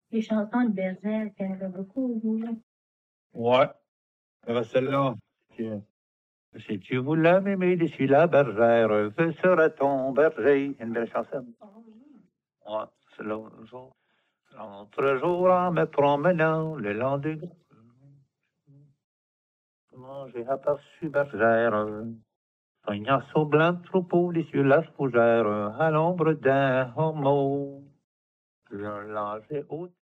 Les chansons de Bergère, qu'il y en avait beaucoup, vous, là. Ouais, celle-là. Si tu voulais m'aimer d'ici la bergère, que serait ton berger? Une belle chanson. Ouais, c'est l'autre jour en me promenant le long du j'ai aperçu bergère, un au blanc troupeau sur la fougère, à l'ombre d'un homo. Je l'ai haut.